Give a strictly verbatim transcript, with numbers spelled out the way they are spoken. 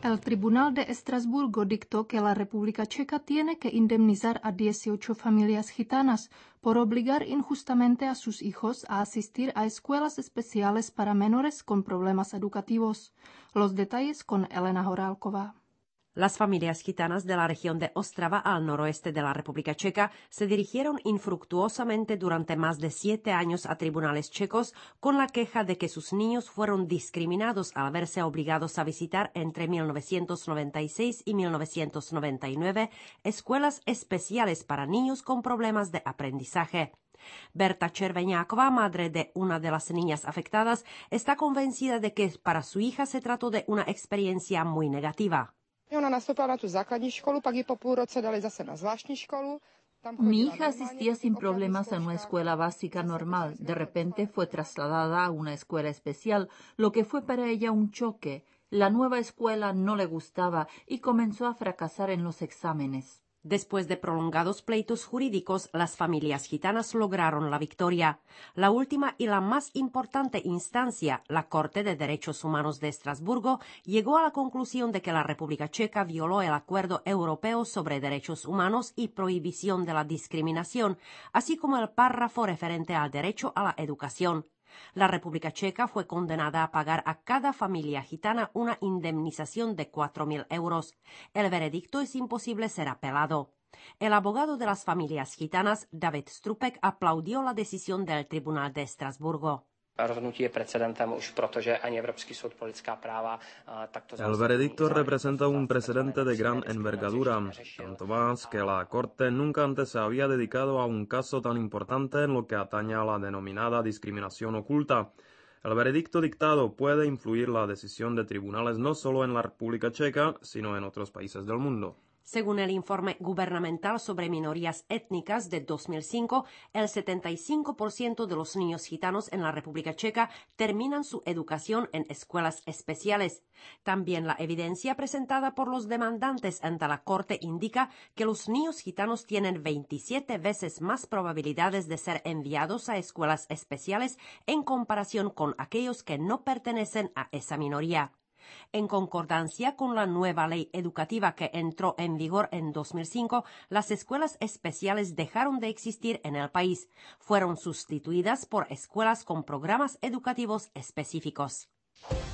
El Tribunal de Estrasburgo dictó que la República Checa tiene que indemnizar a dieciocho familias gitanas por obligar injustamente a sus hijos a asistir a escuelas especiales para menores con problemas educativos. Los detalles con Elena Horálková. Las familias gitanas de la región de Ostrava al noroeste de la República Checa se dirigieron infructuosamente durante más de siete años a tribunales checos con la queja de que sus niños fueron discriminados al verse obligados a visitar entre mil novecientos noventa y seis y mil novecientos noventa y nueve escuelas especiales para niños con problemas de aprendizaje. Berta Červeňáková, madre de una de las niñas afectadas, está convencida de que para su hija se trató de una experiencia muy negativa. Mi hija asistía sin problemas a una escuela básica normal. De repente fue trasladada a una escuela especial, lo que fue para ella un choque. La nueva escuela no le gustaba y comenzó a fracasar en los exámenes. Después de prolongados pleitos jurídicos, las familias gitanas lograron la victoria. La última y la más importante instancia, la Corte de Derechos Humanos de Estrasburgo, llegó a la conclusión de que la República Checa violó el Acuerdo Europeo sobre Derechos Humanos y Prohibición de la Discriminación, así como el párrafo referente al derecho a la educación. La República Checa fue condenada a pagar a cada familia gitana una indemnización de cuatro mil euros. El veredicto es imposible ser apelado. El abogado de las familias gitanas, David Strupek, aplaudió la decisión del Tribunal de Estrasburgo. El veredicto representa un precedente de gran envergadura, tanto más que la Corte nunca antes se había dedicado a un caso tan importante en lo que atañe a la denominada discriminación oculta. El veredicto dictado puede influir la decisión de tribunales no solo en la República Checa, sino en otros países del mundo. Según el informe gubernamental sobre minorías étnicas de dos mil cinco, el setenta y cinco por ciento de los niños gitanos en la República Checa terminan su educación en escuelas especiales. También la evidencia presentada por los demandantes ante la Corte indica que los niños gitanos tienen veintisiete veces más probabilidades de ser enviados a escuelas especiales en comparación con aquellos que no pertenecen a esa minoría. En concordancia con la nueva ley educativa que entró en vigor en dos mil cinco, las escuelas especiales dejaron de existir en el país. Fueron sustituidas por escuelas con programas educativos específicos.